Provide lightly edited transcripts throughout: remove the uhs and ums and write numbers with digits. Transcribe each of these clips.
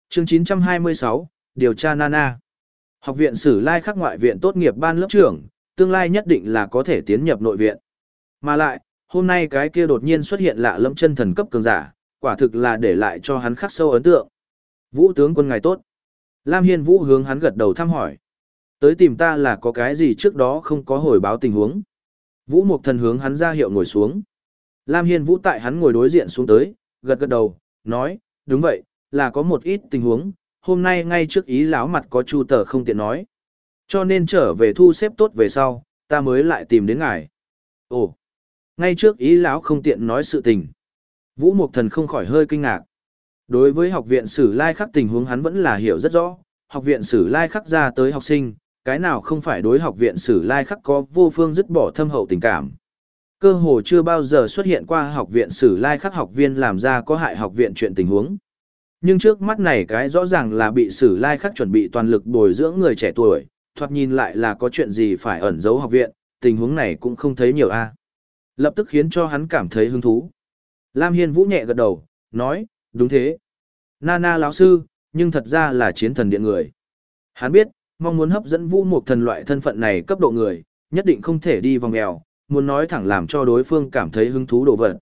Chương 926, điều tra Nana. Học viện Sử Lai Khắc ngoại viện tốt nghiệp ban lớp trưởng, tương lai nhất định là có thể tiến nhập nội viện. Mà lại, hôm nay cái kia đột nhiên xuất hiện lạ lẫm chân thần cấp cường giả, quả thực là để lại cho hắn khắc sâu ấn tượng. Vũ tướng quân ngài tốt. Lam Hiên Vũ hướng hắn gật đầu thăm hỏi. Tới tìm ta là có cái gì trước đó không có hồi báo tình huống. Vũ Mộc Thần hướng hắn ra hiệu ngồi xuống. Lam Hiên Vũ tại hắn ngồi đối diện xuống tới, gật gật đầu, nói, đúng vậy, là có một ít tình huống, hôm nay ngay trước ý lão mặt có Chu Tờ không tiện nói. Cho nên trở về thu xếp tốt về sau, ta mới lại tìm đến ngài. Ồ, ngay trước ý lão không tiện nói sự tình. Vũ Mộc Thần không khỏi hơi kinh ngạc. Đối với học viện Sử Lai Khắc tình huống hắn vẫn là hiểu rất rõ, học viện Sử Lai Khắc ra tới học sinh, cái nào không phải đối học viện Sử Lai Khắc có vô phương dứt bỏ thâm hậu tình cảm. Cơ hồ chưa bao giờ xuất hiện qua học viện Sử Lai Khắc học viên làm ra có hại học viện chuyện tình huống. Nhưng trước mắt này cái rõ ràng là bị Sử Lai Khắc chuẩn bị toàn lực bồi dưỡng người trẻ tuổi, thoạt nhìn lại là có chuyện gì phải ẩn giấu học viện, tình huống này cũng không thấy nhiều a. Lập tức khiến cho hắn cảm thấy hứng thú. Lam Hiên Vũ nhẹ gật đầu, nói, đúng thế. Nana lão sư, nhưng thật ra là chiến thần điện người. Hắn biết, mong muốn hấp dẫn Vũ Mộc Thần loại thân phận này cấp độ người, nhất định không thể đi vòng mèo, muốn nói thẳng làm cho đối phương cảm thấy hứng thú đồ vật.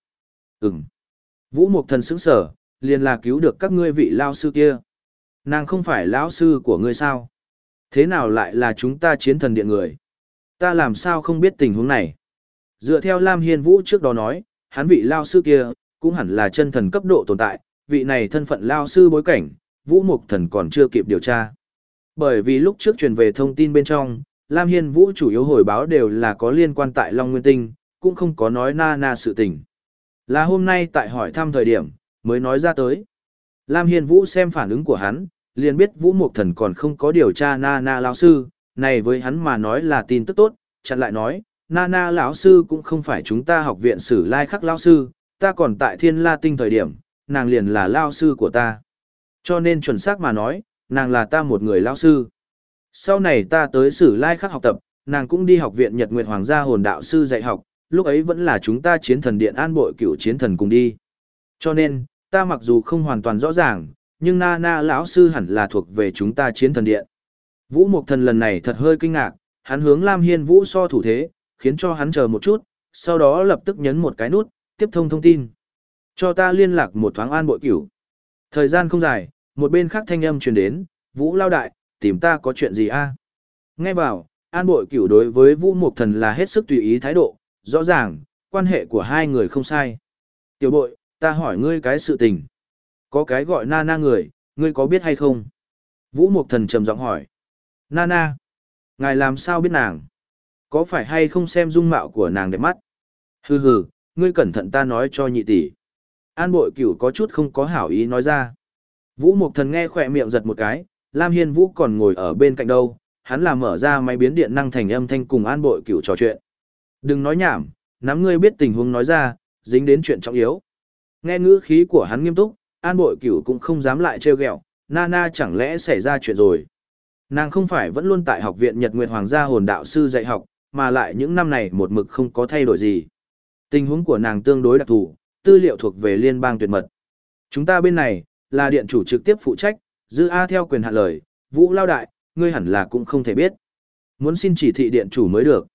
Vũ Mộc Thần sững sở, liền là cứu được các ngươi vị lao sư kia. Nàng không phải lão sư của ngươi sao? Thế nào lại là chúng ta chiến thần điện người? Ta làm sao không biết tình huống này? Dựa theo Lam Hiên Vũ trước đó nói, hắn vị lao sư kia, cũng hẳn là chân thần cấp độ tồn tại, vị này thân phận lao sư bối cảnh, Vũ Mộc Thần còn chưa kịp điều tra. Bởi vì lúc trước truyền về thông tin bên trong, Lam Hiên Vũ chủ yếu hồi báo đều là có liên quan tại Long Nguyên Tinh, cũng không có nói Nana sự tình. Là hôm nay tại hỏi thăm thời điểm, mới nói ra tới. Lam Hiên Vũ xem phản ứng của hắn, liền biết Vũ Mộc Thần còn không có điều tra Nana lão sư, này với hắn mà nói là tin tức tốt, chặn lại nói, Nana lão sư cũng không phải chúng ta học viện Sử Lai Khắc lão sư, ta còn tại Thiên La Tinh thời điểm, nàng liền là lão sư của ta. Cho nên chuẩn xác mà nói, nàng là ta một người lão sư. Sau này ta tới Sử Lai Khắc học tập, nàng cũng đi học viện Nhật Nguyệt Hoàng gia hồn đạo sư dạy học, lúc ấy vẫn là chúng ta chiến thần điện an bội cửu chiến thần cùng đi. Cho nên, ta mặc dù không hoàn toàn rõ ràng, nhưng Nana lão sư hẳn là thuộc về chúng ta chiến thần điện. Vũ Mộc Thần lần này thật hơi kinh ngạc, hắn hướng Lam Hiên Vũ so thủ thế, khiến cho hắn chờ một chút, sau đó lập tức nhấn một cái nút, tiếp thông thông tin. Cho ta liên lạc một thoáng an bội cửu. Thời gian không dài, một bên khác thanh âm truyền đến, Vũ lao đại, tìm ta có chuyện gì a? Nghe vào, an bội cửu đối với Vũ Mộc Thần là hết sức tùy ý thái độ, rõ ràng, quan hệ của hai người không sai. Tiểu bội, ta hỏi ngươi cái sự tình. Có cái gọi Nana người, ngươi có biết hay không? Vũ Mộc Thần trầm giọng hỏi. Nana? Ngài làm sao biết nàng? Có phải hay không xem dung mạo của nàng đẹp mắt? Hừ hừ, ngươi cẩn thận ta nói cho nhị tỷ. An bội cửu có chút không có hảo ý nói ra. Vũ Mộc Thần nghe khỏe miệng giật một cái, Lam Hiên Vũ còn ngồi ở bên cạnh đâu, hắn là mở ra máy biến điện năng thành âm thanh cùng an bội cửu trò chuyện. Đừng nói nhảm, nắm ngươi biết tình huống nói ra, dính đến chuyện trọng yếu. Nghe ngữ khí của hắn nghiêm túc, an bội cửu cũng không dám lại trêu ghẹo, Nana chẳng lẽ xảy ra chuyện rồi. Nàng không phải vẫn luôn tại học viện Nhật Nguyệt Hoàng gia hồn đạo sư dạy học, mà lại những năm này một mực không có thay đổi gì. Tình huống của nàng tương đối đặc thù, tư liệu thuộc về liên bang tuyệt mật. Chúng ta bên này, là điện chủ trực tiếp phụ trách, dư A theo quyền hạn lời, Vũ lao đại, ngươi hẳn là cũng không thể biết. Muốn xin chỉ thị điện chủ mới được.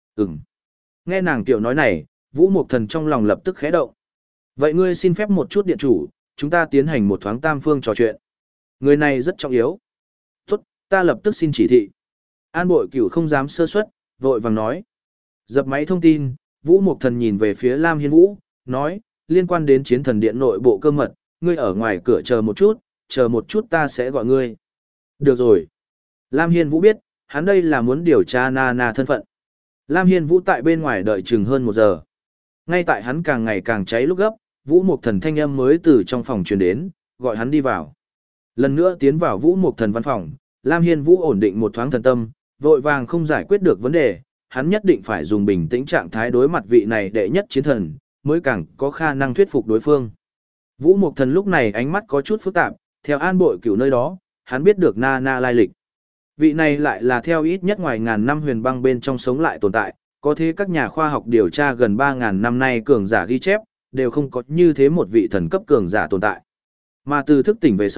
Nghe nàng tiểu nói này, Vũ Mộc Thần trong lòng lập tức khẽ động. Vậy ngươi xin phép một chút điện chủ, chúng ta tiến hành một thoáng tam phương trò chuyện. Người này rất trọng yếu. Tốt, ta lập tức xin chỉ thị. An bội cửu không dám sơ suất, vội vàng nói. Dập máy thông tin, Vũ Mộc Thần nhìn về phía Lam Hiên Vũ, nói, liên quan đến chiến thần điện nội bộ cơ mật, ngươi ở ngoài cửa chờ một chút ta sẽ gọi ngươi. Được rồi. Lam Hiên Vũ biết, hắn đây là muốn điều tra Nana thân phận. Lam Hiên Vũ tại bên ngoài đợi chừng hơn 1 giờ. Ngay tại hắn càng ngày càng cháy lúc gấp, Vũ Mộc Thần thanh âm mới từ trong phòng truyền đến, gọi hắn đi vào. Lần nữa tiến vào Vũ Mộc Thần văn phòng, Lam Hiên Vũ ổn định một thoáng thần tâm, vội vàng không giải quyết được vấn đề, hắn nhất định phải dùng bình tĩnh trạng thái đối mặt vị này đệ nhất chiến thần, mới càng có khả năng thuyết phục đối phương. Vũ Mộc Thần lúc này ánh mắt có chút phức tạp, theo an bội cửu nơi đó, hắn biết được Nana lai lịch. Vị này lại là theo ít nhất ngoài ngàn năm huyền băng bên trong sống lại tồn tại, có thế các nhà khoa học điều tra gần 3.000 năm nay cường giả ghi chép, đều không có như thế một vị thần cấp cường giả tồn tại. Mà từ thức tỉnh về sau,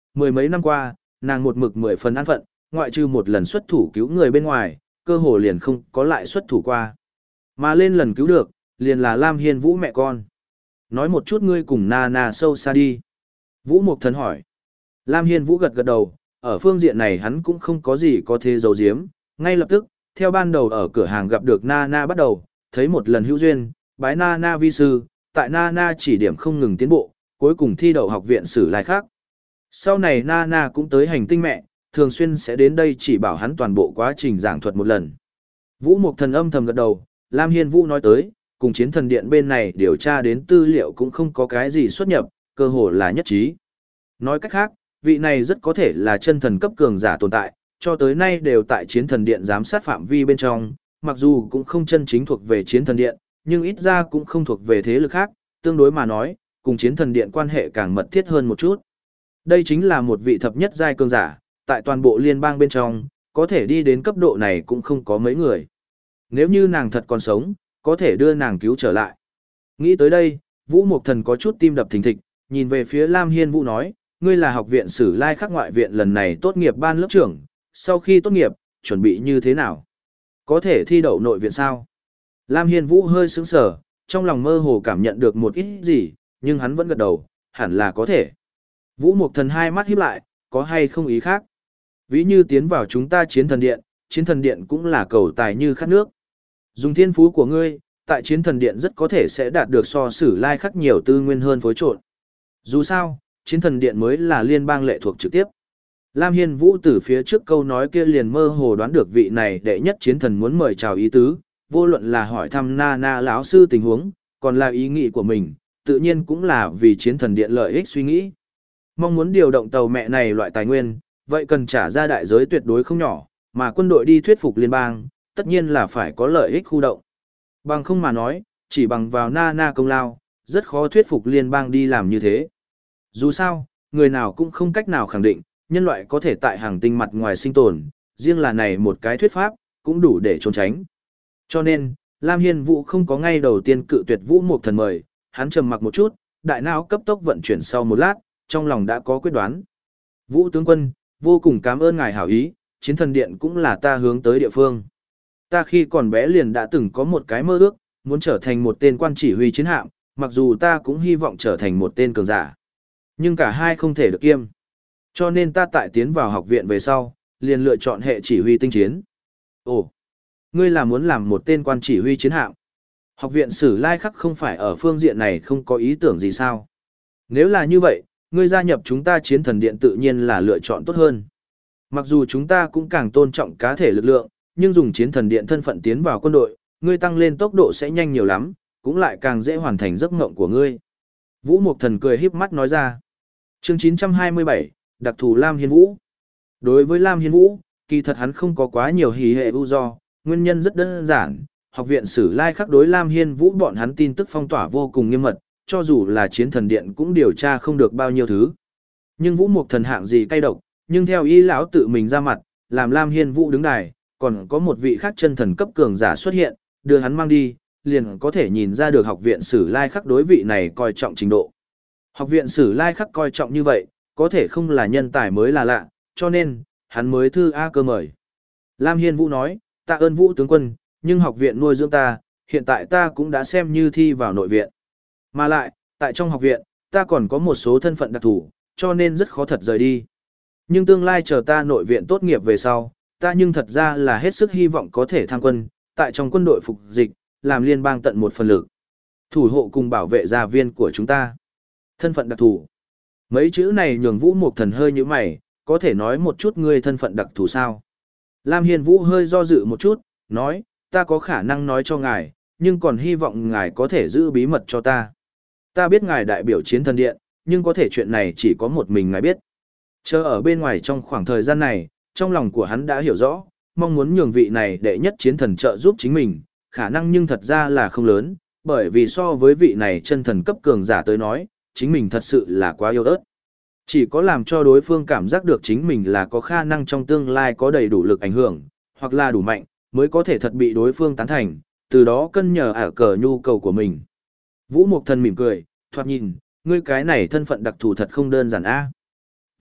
mười mấy năm qua, nàng một mực 10 phần an phận, ngoại trừ một lần xuất thủ cứu người bên ngoài, cơ hồ liền không có lại xuất thủ qua. Mà lên lần cứu được, liền là Lam Hiên Vũ mẹ con. Nói một chút ngươi cùng Nana sâu xa đi. Vũ Mộc Thần hỏi. Lam Hiên Vũ gật gật đầu, ở phương diện này hắn cũng không có gì có thể giấu giếm, ngay lập tức, theo ban đầu ở cửa hàng gặp được Nana bắt đầu, thấy một lần hữu duyên, bái Nana vi sư, tại Nana chỉ điểm không ngừng tiến bộ, cuối cùng thi đậu học viện sử lai khác. Sau này Nana cũng tới hành tinh mẹ, thường xuyên sẽ đến đây chỉ bảo hắn toàn bộ quá trình giảng thuật một lần. Vũ Mộc Thần âm thầm gật đầu, Lam Hiên Vũ nói tới, cùng chiến thần điện bên này điều tra đến tư liệu cũng không có cái gì xuất nhập, cơ hồ là nhất trí. Nói cách khác, vị này rất có thể là chân thần cấp cường giả tồn tại, cho tới nay đều tại chiến thần điện giám sát phạm vi bên trong, mặc dù cũng không chân chính thuộc về chiến thần điện, nhưng ít ra cũng không thuộc về thế lực khác, tương đối mà nói, cùng chiến thần điện quan hệ càng mật thiết hơn một chút. Đây chính là một vị thập nhất giai cường giả, tại toàn bộ liên bang bên trong, có thể đi đến cấp độ này cũng không có mấy người. Nếu như nàng thật còn sống, có thể đưa nàng cứu trở lại. Nghĩ tới đây, Vũ Mộc Thần có chút tim đập thình thịch, nhìn về phía Lam Hiên Vũ nói, ngươi là học viện sử lai khắc ngoại viện lần này tốt nghiệp ban lớp trưởng, sau khi tốt nghiệp, chuẩn bị như thế nào? Có thể thi đậu nội viện sao? Lam Hiên Vũ hơi sững sờ, trong lòng mơ hồ cảm nhận được một ít gì, nhưng hắn vẫn gật đầu, hẳn là có thể. Vũ Mộc Thần hai mắt híp lại, có hay không ý khác? Ví như tiến vào chúng ta chiến thần điện cũng là cầu tài như khát nước. Dùng thiên phú của ngươi, tại chiến thần điện rất có thể sẽ đạt được so sử lai khắc nhiều tư nguyên hơn phối trộn. Dù sao, chiến thần điện mới là liên bang lệ thuộc trực tiếp. Lam Hiên Vũ từ phía trước câu nói kia liền mơ hồ đoán được vị này đệ nhất chiến thần muốn mời chào ý tứ, vô luận là hỏi thăm Nana lão sư tình huống, còn là ý nghĩ của mình, tự nhiên cũng là vì chiến thần điện lợi ích suy nghĩ. Mong muốn điều động tàu mẹ này loại tài nguyên, vậy cần trả ra đại giới tuyệt đối không nhỏ, mà quân đội đi thuyết phục liên bang, tất nhiên là phải có lợi ích khu động. Bằng không mà nói, chỉ bằng vào Nana công lao, rất khó thuyết phục liên bang đi làm như thế. Dù sao, người nào cũng không cách nào khẳng định, nhân loại có thể tại hàng tinh mặt ngoài sinh tồn, riêng là này một cái thuyết pháp, cũng đủ để trốn tránh. Cho nên, Lam Hiên Vũ không có ngay đầu tiên cự tuyệt Vũ Mộc Thần mời, hắn trầm mặc một chút, đại não cấp tốc vận chuyển sau một lát, trong lòng đã có quyết đoán. Vũ tướng quân, vô cùng cảm ơn ngài hảo ý, chiến thần điện cũng là ta hướng tới địa phương. Ta khi còn bé liền đã từng có một cái mơ ước, muốn trở thành một tên quan chỉ huy chiến hạm, mặc dù ta cũng hy vọng trở thành một tên cường giả. Nhưng cả hai không thể được kiêm. Cho nên ta tại tiến vào học viện về sau, liền lựa chọn hệ chỉ huy tinh chiến. Ồ, ngươi là muốn làm một tên quan chỉ huy chiến hạm. Học viện sử lai khắc không phải ở phương diện này không có ý tưởng gì sao? Nếu là như vậy, ngươi gia nhập chúng ta chiến thần điện tự nhiên là lựa chọn tốt hơn. Mặc dù chúng ta cũng càng tôn trọng cá thể lực lượng, nhưng dùng chiến thần điện thân phận tiến vào quân đội, ngươi tăng lên tốc độ sẽ nhanh nhiều lắm, cũng lại càng dễ hoàn thành giấc mộng của ngươi. Vũ Mộc Thần cười híp mắt nói ra. Chương 927, đặc thù Lam Hiên Vũ. Đối với Lam Hiên Vũ, kỳ thật hắn không có quá nhiều hỉ hệ ưu do, nguyên nhân rất đơn giản. Học viện sử lai khắc đối Lam Hiên Vũ bọn hắn tin tức phong tỏa vô cùng nghiêm mật, cho dù là chiến thần điện cũng điều tra không được bao nhiêu thứ. Nhưng Vũ Mộc Thần hạng gì cay độc, nhưng theo ý lão tự mình ra mặt, làm Lam Hiên Vũ đứng đài, còn có một vị khác chân thần cấp cường giả xuất hiện, đưa hắn mang đi, liền có thể nhìn ra được học viện sử lai khắc đối vị này coi trọng trình độ. Học viện sử lai khắc coi trọng như vậy, có thể không là nhân tài mới là lạ, cho nên, hắn mới thư A cơ mời. Lam Hiên Vũ nói, tạ ơn Vũ tướng quân, nhưng học viện nuôi dưỡng ta, hiện tại ta cũng đã xem như thi vào nội viện. Mà lại, tại trong học viện, ta còn có một số thân phận đặc thù, cho nên rất khó thật rời đi. Nhưng tương lai chờ ta nội viện tốt nghiệp về sau, ta nhưng thật ra là hết sức hy vọng có thể tham quân, tại trong quân đội phục dịch, làm liên bang tận một phần lực. Thủ hộ cùng bảo vệ gia viên của chúng ta. Thân phận đặc thù. Mấy chữ này nhường Vũ Mộc Thần hơi như mày, có thể nói một chút ngươi thân phận đặc thù sao? Lam Hiên Vũ hơi do dự một chút, nói, ta có khả năng nói cho ngài, nhưng còn hy vọng ngài có thể giữ bí mật cho ta. Ta biết ngài đại biểu chiến thần điện, nhưng có thể chuyện này chỉ có một mình ngài biết. Chờ ở bên ngoài trong khoảng thời gian này, trong lòng của hắn đã hiểu rõ, mong muốn nhường vị này đệ nhất chiến thần trợ giúp chính mình, khả năng nhưng thật ra là không lớn, bởi vì so với vị này chân thần cấp cường giả tới nói, chính mình thật sự là quá yếu ớt. Chỉ có làm cho đối phương cảm giác được chính mình là có khả năng trong tương lai có đầy đủ lực ảnh hưởng, hoặc là đủ mạnh, mới có thể thật bị đối phương tán thành, từ đó cân nhờ ả cờ nhu cầu của mình. Vũ Mộc Thần mỉm cười, thoạt nhìn, ngươi cái này thân phận đặc thù thật không đơn giản a. Tốt,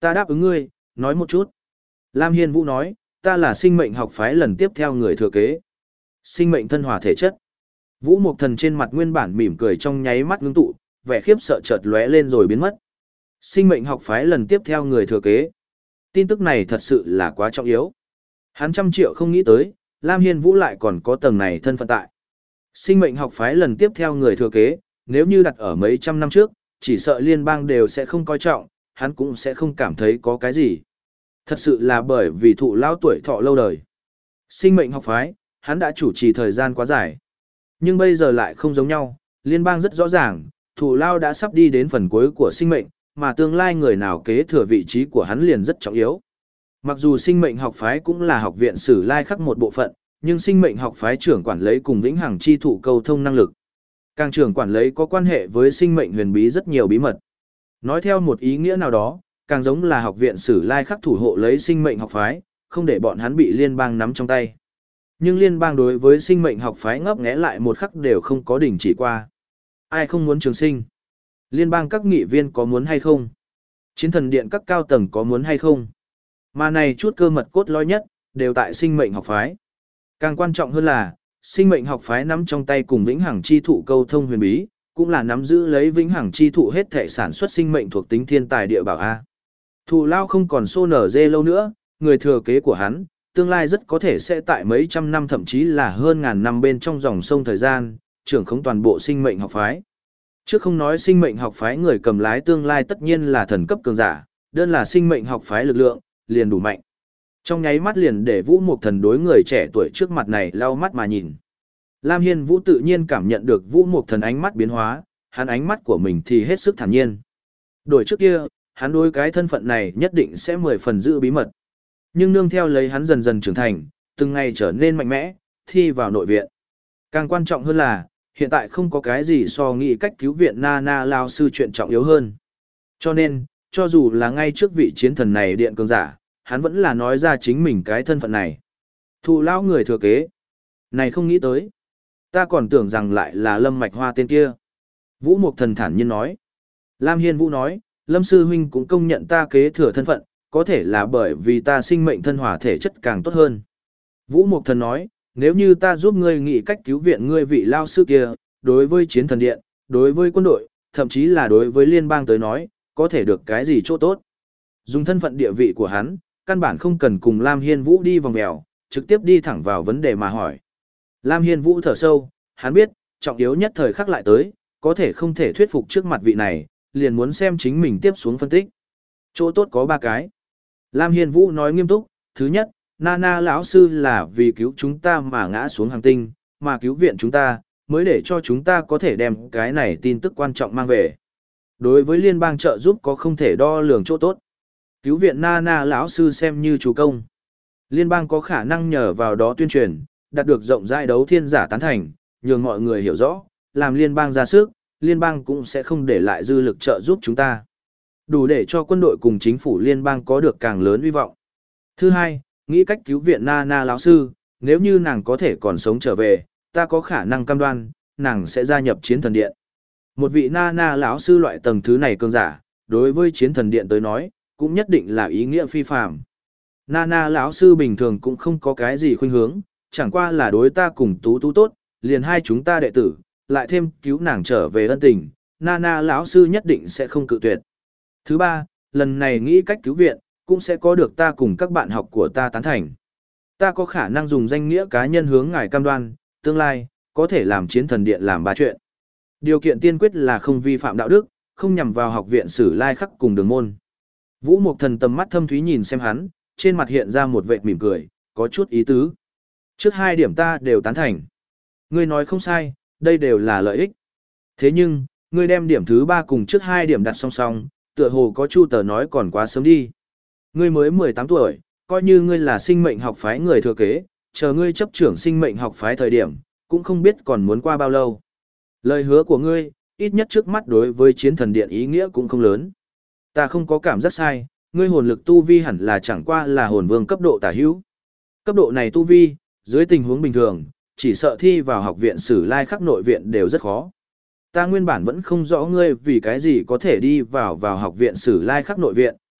Ta đáp ứng ngươi, nói một chút. Lam Hiên Vũ nói, ta là sinh mệnh học phái lần tiếp theo người thừa kế. Sinh mệnh thân hòa thể chất. Vũ Mộc Thần trên mặt nguyên bản mỉm cười trong nháy mắt ngưng tụ, vẻ khiếp sợ chợt lóe lên rồi biến mất. Sinh mệnh học phái lần tiếp theo người thừa kế. Tin tức này thật sự là quá trọng yếu. Hắn trăm triệu không nghĩ tới, Lam Hiên Vũ lại còn có tầng này thân phận tại. Sinh mệnh học phái lần tiếp theo người thừa kế, nếu như đặt ở mấy trăm năm trước, chỉ sợ liên bang đều sẽ không coi trọng, hắn cũng sẽ không cảm thấy có cái gì. Thật sự là bởi vì thụ lão tuổi thọ lâu đời. Sinh mệnh học phái, hắn đã chủ trì thời gian quá dài. Nhưng bây giờ lại không giống nhau, liên bang rất rõ ràng, thụ lao đã sắp đi đến phần cuối của sinh mệnh, mà tương lai người nào kế thừa vị trí của hắn liền rất trọng yếu. Mặc dù sinh mệnh học phái cũng là học viện Sử Lai Khắc một bộ phận, nhưng sinh mệnh học phái trưởng quản lấy cùng vĩnh hằng chi thụ câu thông năng lực. Càng trưởng quản lấy có quan hệ với sinh mệnh huyền bí rất nhiều bí mật. Nói theo một ý nghĩa nào đó, càng giống là học viện Sử Lai Khắc thủ hộ lấy sinh mệnh học phái, không để bọn hắn bị liên bang nắm trong tay. Nhưng liên bang đối với sinh mệnh học phái ngấp nghé lại một khắc đều không có đình chỉ qua. Ai không muốn trường sinh? Liên bang các nghị viên có muốn hay không? Chiến thần điện các cao tầng có muốn hay không? Mà này chút cơ mật cốt lõi nhất, đều tại sinh mệnh học phái. Càng quan trọng hơn là, sinh mệnh học phái nắm trong tay cùng vĩnh hằng chi thụ câu thông huyền bí, cũng là nắm giữ lấy vĩnh hằng chi thụ hết thể sản xuất sinh mệnh thuộc tính thiên tài địa bảo A. Thù lao không còn xô nở dê lâu nữa, người thừa kế của hắn, tương lai rất có thể sẽ tại mấy trăm năm thậm chí là hơn ngàn năm bên trong dòng sông thời gian, trưởng khống toàn bộ sinh mệnh học phái. Trước không nói sinh mệnh học phái người cầm lái tương lai tất nhiên là thần cấp cường giả, đơn là sinh mệnh học phái lực lượng, liền đủ mạnh. Trong nháy mắt liền để Vũ Mộc Thần đối người trẻ tuổi trước mặt này lau mắt mà nhìn. Lam Hiên Vũ tự nhiên cảm nhận được Vũ Mộc Thần ánh mắt biến hóa, hắn ánh mắt của mình thì hết sức thản nhiên. Đổi trước kia, hắn đối cái thân phận này nhất định sẽ 10 phần giữ bí mật. Nhưng nương theo lấy hắn dần dần trưởng thành, từng ngày trở nên mạnh mẽ, thi vào nội viện. Càng quan trọng hơn là, hiện tại không có cái gì so nghĩ cách cứu viện Nana lao sư chuyện trọng yếu hơn. Cho nên, cho dù là ngay trước vị chiến thần này điện cường giả, hắn vẫn là nói ra chính mình cái thân phận này. Thụ lão người thừa kế. Này không nghĩ tới. Ta còn tưởng rằng lại là Lâm Mạch Hoa tên kia. Vũ Mộc Thần thản nhiên nói. Lam Hiên Vũ nói, Lâm Sư Huynh cũng công nhận ta kế thừa thân phận, có thể là bởi vì ta sinh mệnh thân hòa thể chất càng tốt hơn. Vũ Mộc Thần nói, nếu như ta giúp ngươi nghĩ cách cứu viện ngươi vị lao sư kia, đối với chiến thần điện, đối với quân đội, thậm chí là đối với liên bang tới nói, có thể được cái gì chỗ tốt. Dùng thân phận địa vị của hắn, căn bản không cần cùng Lam Hiên Vũ đi vòng mèo, trực tiếp đi thẳng vào vấn đề mà hỏi. Lam Hiên Vũ thở sâu, hắn biết, trọng yếu nhất thời khắc lại tới, có thể không thể thuyết phục trước mặt vị này, liền muốn xem chính mình tiếp xuống phân tích. Chỗ tốt có 3 cái. Lam Hiên Vũ nói nghiêm túc, thứ nhất, Nana lão sư là vì cứu chúng ta mà ngã xuống hành tinh, mà cứu viện chúng ta, mới để cho chúng ta có thể đem cái này tin tức quan trọng mang về. Đối với liên bang trợ giúp có không thể đo lường chỗ tốt. Cứu viện Nana lão sư xem như chủ công. Liên bang có khả năng nhờ vào đó tuyên truyền, đạt được rộng rãi đấu thiên giả tán thành, nhường mọi người hiểu rõ, làm liên bang ra sức, liên bang cũng sẽ không để lại dư lực trợ giúp chúng ta. Đủ để cho quân đội cùng chính phủ liên bang có được càng lớn hy vọng. Thứ hai, nghĩ cách cứu viện Nana lão sư, nếu như nàng có thể còn sống trở về, ta có khả năng cam đoan, nàng sẽ gia nhập chiến thần điện. Một vị Nana lão sư loại tầng thứ này cường giả, đối với chiến thần điện tới nói, cũng nhất định là ý nghĩa phi phàm. Nana lão sư bình thường cũng không có cái gì khuynh hướng, chẳng qua là đối ta cùng tú tú tốt, liền hai chúng ta đệ tử, lại thêm cứu nàng trở về ân tình, Nana lão sư nhất định sẽ không cự tuyệt. Thứ ba, lần này nghĩ cách cứu viện, cũng sẽ có được ta cùng các bạn học của ta tán thành. Ta có khả năng dùng danh nghĩa cá nhân hướng ngài cam đoan, tương lai, có thể làm chiến thần điện làm 3 chuyện. Điều kiện tiên quyết là không vi phạm đạo đức, không nhằm vào học viện Sử Lai Khắc cùng đường môn. Vũ Mộc Thần tầm mắt thâm thúy nhìn xem hắn, trên mặt hiện ra một vệt mỉm cười, có chút ý tứ. Trước 2 điểm ta đều tán thành. Ngươi nói không sai, đây đều là lợi ích. Thế nhưng, ngươi đem điểm thứ 3 cùng trước 2 điểm đặt song song, tựa hồ có Chu Tờ nói còn quá sớm đi. Ngươi mới 18 tuổi, coi như ngươi là sinh mệnh học phái người thừa kế, chờ ngươi chấp trưởng sinh mệnh học phái thời điểm, cũng không biết còn muốn qua bao lâu. Lời hứa của ngươi, ít nhất trước mắt đối với chiến thần điện ý nghĩa cũng không lớn. Ta không có cảm giác sai, ngươi hồn lực tu vi hẳn là chẳng qua là hồn vương cấp độ tả hữu. Cấp độ này tu vi, dưới tình huống bình thường, chỉ sợ thi vào học viện Sử Lai Khắc nội viện đều rất khó. Ta nguyên bản vẫn không rõ ngươi vì cái gì có thể đi vào học viện Sử Lai Khắc nội viện,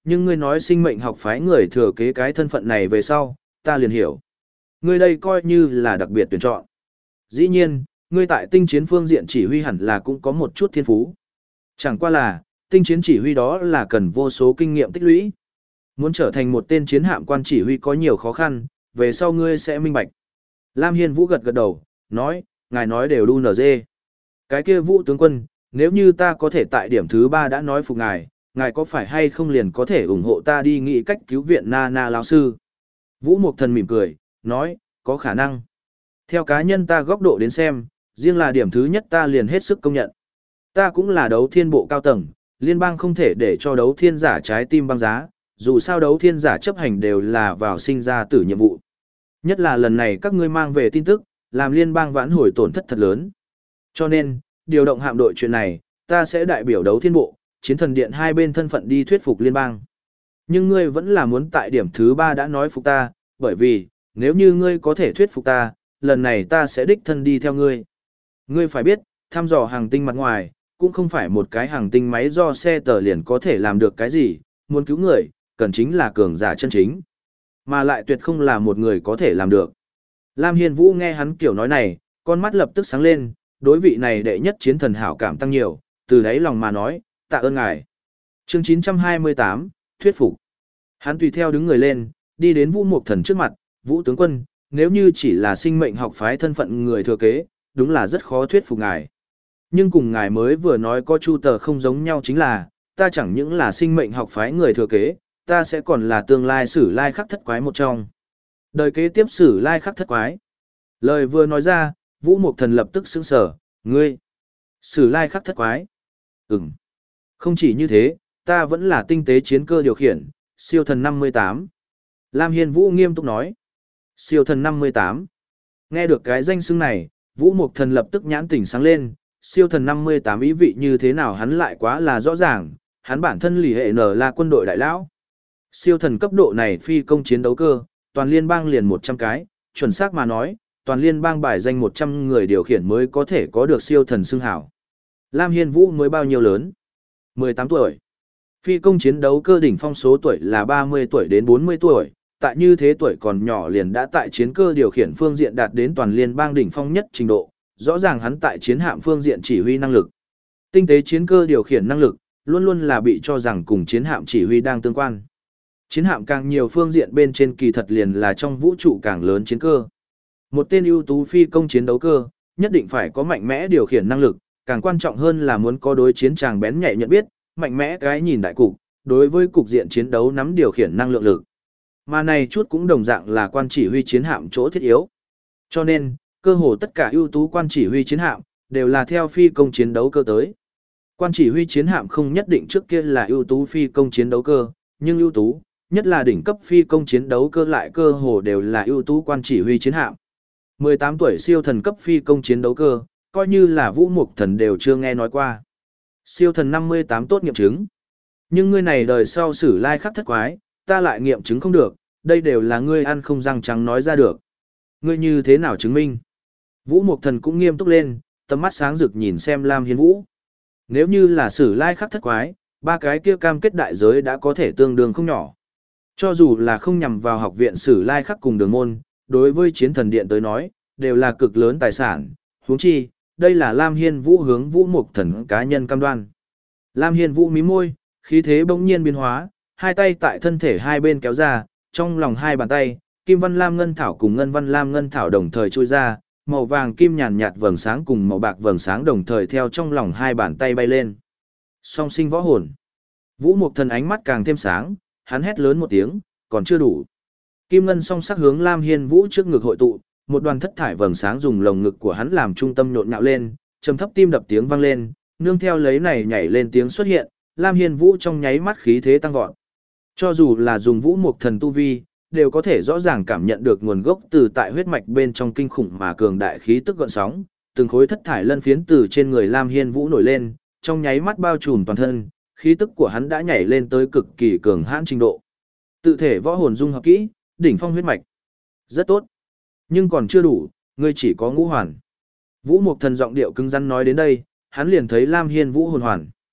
nhưng ngươi nói sinh mệnh học phái người thừa kế cái thân phận này về sau, ta liền hiểu. Ngươi đây coi như là đặc biệt tuyển chọn. Dĩ nhiên, ngươi tại tinh chiến phương diện chỉ huy hẳn là cũng có một chút thiên phú. Chẳng qua là, tinh chiến chỉ huy đó là cần vô số kinh nghiệm tích lũy. Muốn trở thành một tên chiến hạm quan chỉ huy có nhiều khó khăn, về sau ngươi sẽ minh bạch. Lam Hiên Vũ gật gật đầu, nói, ngài nói đều đu nở dê. Cái kia Vũ tướng quân, nếu như ta có thể tại điểm thứ 3 đã nói phục ngài, ngài có phải hay không liền có thể ủng hộ ta đi nghĩ cách cứu viện Nana lão sư? Vũ Mộc Thần mỉm cười, nói, có khả năng. Theo cá nhân ta góc độ đến xem, riêng là điểm thứ nhất ta liền hết sức công nhận. Ta cũng là đấu thiên bộ cao tầng, liên bang không thể để cho đấu thiên giả trái tim băng giá, dù sao đấu thiên giả chấp hành đều là vào sinh ra tử nhiệm vụ. Nhất là lần này các ngươi mang về tin tức, làm liên bang vãn hồi tổn thất thật lớn. Cho nên, điều động hạm đội chuyện này, ta sẽ đại biểu đấu thiên bộ, chiến thần điện hai bên thân phận đi thuyết phục liên bang. Nhưng ngươi vẫn là muốn tại điểm thứ 3 đã nói phục ta, bởi vì, nếu như ngươi có thể thuyết phục ta, lần này ta sẽ đích thân đi theo ngươi. Ngươi phải biết, thăm dò hàng tinh mặt ngoài, cũng không phải một cái hàng tinh máy do xe tờ liền có thể làm được cái gì, muốn cứu người, cần chính là cường giả chân chính. Mà lại tuyệt không là một người có thể làm được. Lam Hiên Vũ nghe hắn kiểu nói này, con mắt lập tức sáng lên, đối vị này đệ nhất chiến thần hảo cảm tăng nhiều, từ đáy lòng mà nói, tạ ơn ngài. Chương 928, thuyết phục. Hắn tùy theo đứng người lên, đi đến Vũ Mộc Thần trước mặt, Vũ tướng quân, nếu như chỉ là sinh mệnh học phái thân phận người thừa kế, đúng là rất khó thuyết phục ngài. Nhưng cùng ngài mới vừa nói có chu tờ không giống nhau chính là, ta chẳng những là sinh mệnh học phái người thừa kế, ta sẽ còn là tương lai sử lai khắc thất quái một trong. Đời kế tiếp sử lai khắc thất quái. Lời vừa nói ra, Vũ Mộc Thần lập tức sững sờ, ngươi. Sử lai khắc thất quái. Ừm. Không chỉ như thế, ta vẫn là tinh tế chiến cơ điều khiển, siêu thần 58. Lam Hiên Vũ nghiêm túc nói. Siêu thần 58. Nghe được cái danh xưng này, Vũ Mộc Thần lập tức nhãn tỉnh sáng lên, siêu thần 58 ý vị như thế nào hắn lại quá là rõ ràng, hắn bản thân lì hệ nở là quân đội đại lão. Siêu thần cấp độ này phi công chiến đấu cơ, toàn liên bang liền 100 cái, chuẩn xác mà nói, toàn liên bang bài danh 100 người điều khiển mới có thể có được siêu thần xưng hảo. Lam Hiên Vũ mới bao nhiêu lớn? 18 tuổi. Phi công chiến đấu cơ đỉnh phong số tuổi là 30 tuổi đến 40 tuổi, tại như thế tuổi còn nhỏ liền đã tại chiến cơ điều khiển phương diện đạt đến toàn liên bang đỉnh phong nhất trình độ, rõ ràng hắn tại chiến hạm phương diện chỉ huy năng lực. Tinh tế chiến cơ điều khiển năng lực, luôn luôn là bị cho rằng cùng chiến hạm chỉ huy đang tương quan. Chiến hạm càng nhiều phương diện bên trên kỳ thật liền là trong vũ trụ càng lớn chiến cơ. Một tên ưu tú phi công chiến đấu cơ, nhất định phải có mạnh mẽ điều khiển năng lực, càng quan trọng hơn là muốn có đối chiến tràng bén nhạy nhận biết, mạnh mẽ cái nhìn đại cục, đối với cục diện chiến đấu nắm điều khiển năng lượng lực. Mà này chút cũng đồng dạng là quan chỉ huy chiến hạm chỗ thiết yếu. Cho nên, cơ hồ tất cả ưu tú quan chỉ huy chiến hạm đều là theo phi công chiến đấu cơ tới. Quan chỉ huy chiến hạm không nhất định trước kia là ưu tú phi công chiến đấu cơ, nhưng ưu tú, nhất là đỉnh cấp phi công chiến đấu cơ lại cơ hồ đều là ưu tú quan chỉ huy chiến hạm. 18 tuổi siêu thần cấp phi công chiến đấu cơ, coi như là Vũ Mộc Thần đều chưa nghe nói qua. Siêu thần 58 tốt nghiệm chứng. Nhưng ngươi này đời sau sử lai khắc thất quái, ta lại nghiệm chứng không được, đây đều là ngươi ăn không răng trắng nói ra được. Ngươi như thế nào chứng minh? Vũ Mộc Thần cũng nghiêm túc lên, tầm mắt sáng rực nhìn xem Lam Hiên Vũ. Nếu như là sử lai khắc thất quái, ba cái kia cam kết đại giới đã có thể tương đương không nhỏ. Cho dù là không nhằm vào học viện sử lai khắc cùng đường môn, đối với chiến thần điện tới nói, đều là cực lớn tài sản, huống chi, đây là Lam Hiên Vũ hướng Vũ Mộc Thần cá nhân cam đoan. Lam Hiên Vũ mím môi, khí thế bỗng nhiên biến hóa, hai tay tại thân thể hai bên kéo ra, trong lòng hai bàn tay, Kim Văn Lam Ngân Thảo cùng Ngân Văn Lam Ngân Thảo đồng thời trôi ra, màu vàng kim nhàn nhạt vầng sáng cùng màu bạc vầng sáng đồng thời theo trong lòng hai bàn tay bay lên. Song sinh võ hồn. Vũ Mộc Thần ánh mắt càng thêm sáng, hắn hét lớn một tiếng, còn chưa đủ. Kim ngân song sắc hướng Lam Hiên Vũ trước ngực hội tụ, một đoàn thất thải vầng sáng dùng lồng ngực của hắn làm trung tâm nhộn nhạo lên, trầm thấp tim đập tiếng vang lên, nương theo lấy này nhảy lên tiếng xuất hiện, Lam Hiên Vũ trong nháy mắt khí thế tăng vọt. Cho dù là dùng Vũ Mộc Thần tu vi, đều có thể rõ ràng cảm nhận được nguồn gốc từ tại huyết mạch bên trong kinh khủng mà cường đại khí tức gợn sóng, từng khối thất thải lân phiến từ trên người Lam Hiên Vũ nổi lên, trong nháy mắt bao trùm toàn thân, khí tức của hắn đã nhảy lên tới cực kỳ cường hãn trình độ. Tự thể võ hồn dung hợp kỹ, đỉnh phong huyết mạch. Rất tốt. Nhưng còn chưa đủ, ngươi chỉ có ngũ hoàn. Vũ Mộc Thần giọng điệu cứng rắn nói đến đây, hắn liền thấy Lam Hiên Vũ hồn hoàn.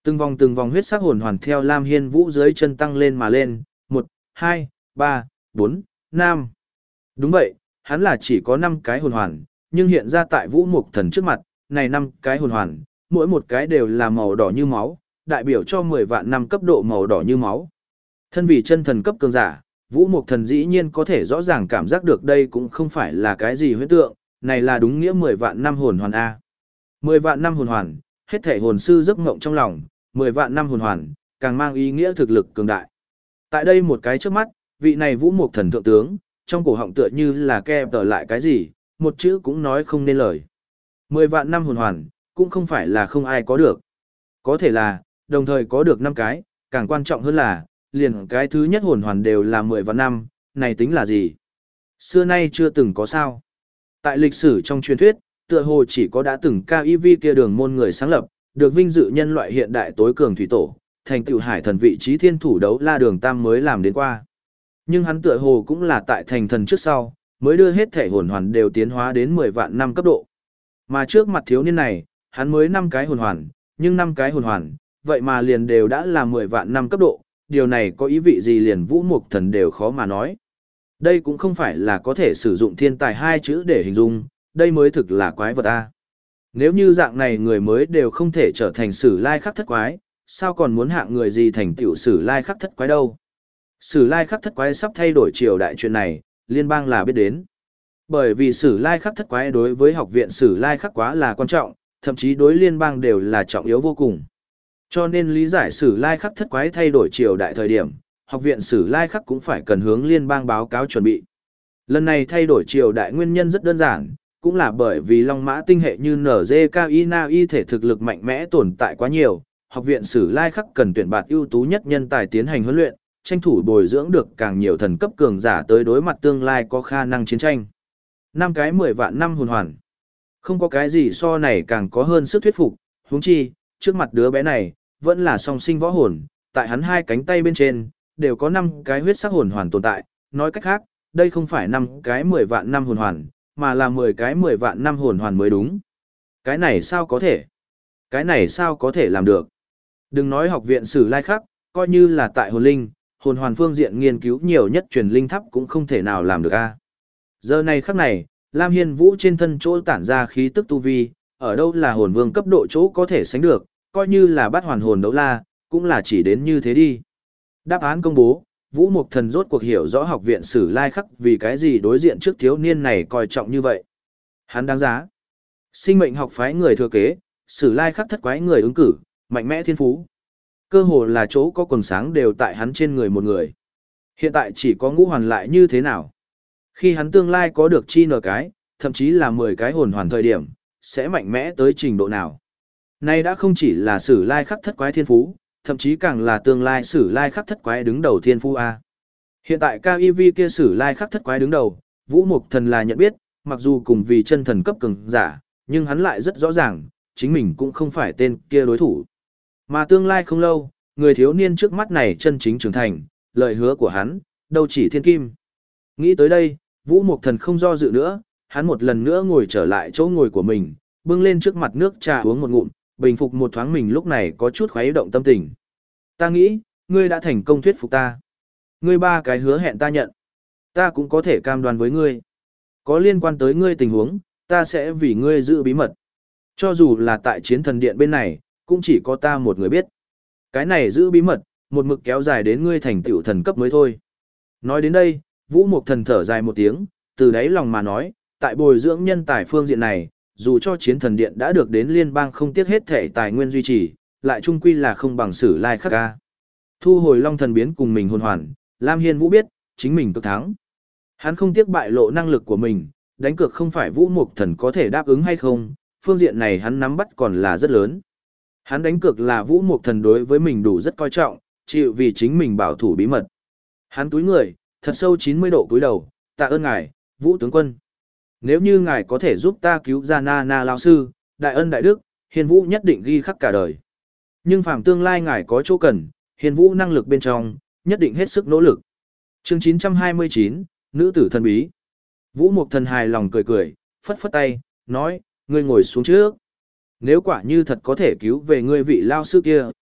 Từng vòng huyết sắc hồn hoàn theo Lam Hiên Vũ dưới chân tăng lên mà lên, 1, 2, 3, 4, 5. Đúng vậy, hắn là chỉ có 5 cái hồn hoàn, nhưng hiện ra tại Vũ Mục Thần trước mặt, này 5 cái hồn hoàn, mỗi một cái đều là màu đỏ như máu, đại biểu cho 10 vạn năm cấp độ màu đỏ như máu. Thân vì chân thần cấp cường giả, Vũ Mục Thần dĩ nhiên có thể rõ ràng cảm giác được đây cũng không phải là cái gì huyễn tượng, này là đúng nghĩa 10 vạn năm hồn hoàn A. 10 vạn năm hồn hoàn, hết thể hồn sư giấc ngộng trong lòng, 10 vạn năm hồn hoàn, càng mang ý nghĩa thực lực cường đại. Tại đây một cái trước mắt, vị này Vũ Mục Thần thượng tướng, trong cổ họng tựa như là kẹp tở lại cái gì, một chữ cũng nói không nên lời. 10 vạn năm hồn hoàn, cũng không phải là không ai có được. Có thể là, đồng thời có được 5 cái, càng quan trọng hơn là, liền cái thứ nhất hồn hoàn đều là 10 vạn năm, này tính là gì? Xưa nay chưa từng có sao. Tại lịch sử trong truyền thuyết, tựa hồ chỉ có đã từng KIV kia đường môn người sáng lập, được vinh dự nhân loại hiện đại tối cường thủy tổ, thành tựu hải thần vị trí thiên thủ đấu la đường tam mới làm đến qua. Nhưng hắn tựa hồ cũng là tại thành thần trước sau, mới đưa hết thể hồn hoàn đều tiến hóa đến 10 vạn năm cấp độ. Mà trước mặt thiếu niên này, hắn mới 5 cái hồn hoàn, nhưng 5 cái hồn hoàn, vậy mà liền đều đã là 10 vạn năm cấp độ, điều này có ý vị gì liền Vũ Mục Thần đều khó mà nói. Đây cũng không phải là có thể sử dụng thiên tài 2 chữ để hình dung, đây mới thực là quái vật a. Nếu như dạng này người mới đều không thể trở thành Sử Lai Khắc Thất Quái, sao còn muốn hạng người gì thành tựu Sử Lai Khắc Thất Quái đâu? Sử Lai Khắc Thất Quái sắp thay đổi triều đại chuyện này, liên bang là biết đến. Bởi vì Sử Lai Khắc Thất Quái đối với học viện Sử Lai Khắc quá là quan trọng, thậm chí đối liên bang đều là trọng yếu vô cùng. Cho nên lý giải Sử Lai Khắc Thất Quái thay đổi triều đại thời điểm, học viện Sử Lai Khắc cũng phải cần hướng liên bang báo cáo chuẩn bị. Lần này thay đổi triều đại nguyên nhân rất đơn giản, cũng là bởi vì Long Mã tinh hệ như NZKINAI thể thực lực mạnh mẽ tồn tại quá nhiều, học viện Sử Lai Khắc cần tuyển bạt ưu tú nhất nhân tài tiến hành huấn luyện, tranh thủ bồi dưỡng được càng nhiều thần cấp cường giả tới đối mặt tương lai có khả năng chiến tranh. 5 cái 10 vạn năm hồn hoàn. Không có cái gì so này càng có hơn sức thuyết phục, huống chi, trước mặt đứa bé này, vẫn là song sinh võ hồn, tại hắn 2 cánh tay bên trên, đều có 5 cái huyết sắc hồn hoàn tồn tại, nói cách khác, đây không phải 5 cái 10 vạn năm hồn hoàn, mà là 10 cái 10 vạn năm hồn hoàn mới đúng. Cái này sao có thể? Cái này sao có thể làm được? Đừng nói học viện Sử Lai Khắc, coi như là tại hồn linh, hồn hoàn phương diện nghiên cứu nhiều nhất truyền linh tháp cũng không thể nào làm được a. Giờ này khắc này, Lam Hiên Vũ trên thân chỗ tản ra khí tức tu vi, ở đâu là hồn vương cấp độ chỗ có thể sánh được, coi như là bát hoàn hồn đấu la, cũng là chỉ đến như thế đi. Đáp án công bố, Vũ Mục Thần rốt cuộc hiểu rõ học viện Sử Lai Khắc vì cái gì đối diện trước thiếu niên này coi trọng như vậy. Hắn đáng giá. Sinh mệnh học phái người thừa kế, Sử Lai Khắc Thất Quái người ứng cử, mạnh mẽ thiên phú. Cơ hồ là chỗ có quần sáng đều tại hắn trên người một người. Hiện tại chỉ có ngũ hoàn lại như thế nào? Khi hắn tương lai có được chi nở cái, thậm chí là 10 cái hồn hoàn thời điểm, sẽ mạnh mẽ tới trình độ nào? Nay đã không chỉ là Sử Lai Khắc Thất Quái thiên phú, thậm chí càng là tương lai Sử Lai Khắc Thất Quái đứng đầu thiên phú A. Hiện tại KIV kia Sử Lai Khắc Thất Quái đứng đầu, Vũ Mục Thần là nhận biết, mặc dù cùng vì chân thần cấp cường giả, nhưng hắn lại rất rõ ràng, chính mình cũng không phải tên kia đối thủ. Mà tương lai không lâu, người thiếu niên trước mắt này chân chính trưởng thành, lời hứa của hắn, đâu chỉ thiên kim. Nghĩ tới đây, Vũ Mục Thần không do dự nữa, hắn một lần nữa ngồi trở lại chỗ ngồi của mình, bưng lên trước mặt nước trà uống một ngụm, bình phục một thoáng mình lúc này có chút khuấy động tâm tình. Ta nghĩ, ngươi đã thành công thuyết phục ta. Ngươi 3 cái hứa hẹn ta nhận. Ta cũng có thể cam đoan với ngươi. Có liên quan tới ngươi tình huống, ta sẽ vì ngươi giữ bí mật. Cho dù là tại chiến thần điện bên này, cũng chỉ có ta một người biết. Cái này giữ bí mật, một mực kéo dài đến ngươi thành tựu thần cấp mới thôi. Nói đến đây, Vũ Mục Thần thở dài một tiếng, từ đáy lòng mà nói, tại bồi dưỡng nhân tài phương diện này, dù cho chiến thần điện đã được đến liên bang không tiếc hết thể tài nguyên duy trì, lại chung quy là không bằng Sử Lai Khắc ca. Thu hồi Long Thần biến cùng mình hồn hoàn, Lam Hiên Vũ biết, chính mình cực thắng. Hắn không tiếc bại lộ năng lực của mình, đánh cược không phải Vũ Mục Thần có thể đáp ứng hay không, phương diện này hắn nắm bắt còn là rất lớn. Hắn đánh cược là Vũ Mục Thần đối với mình đủ rất coi trọng, chịu vì chính mình bảo thủ bí mật. Hắn túi người, thật sâu 90 độ cúi đầu, tạ ơn ngài, Vũ tướng quân. Nếu như ngài có thể giúp ta cứu ra Na lão sư, đại ân đại đức, Hiên Vũ nhất định ghi khắc cả đời. Nhưng phàm tương lai ngài có chỗ cần, Hiên Vũ năng lực bên trong, nhất định hết sức nỗ lực. Chương 929, nữ tử thần bí. Vũ Mục Thần hài lòng cười cười, phất phất tay, nói, ngươi ngồi xuống trước. Nếu quả như thật có thể cứu về ngươi vị lao sư kia,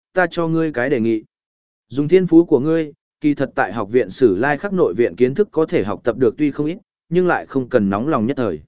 ta cho ngươi cái đề nghị. Dùng thiên phú của ngươi, kỳ thật tại học viện Sử Lai Khắc nội viện kiến thức có thể học tập được tuy không ít, nhưng lại không cần nóng lòng nhất thời.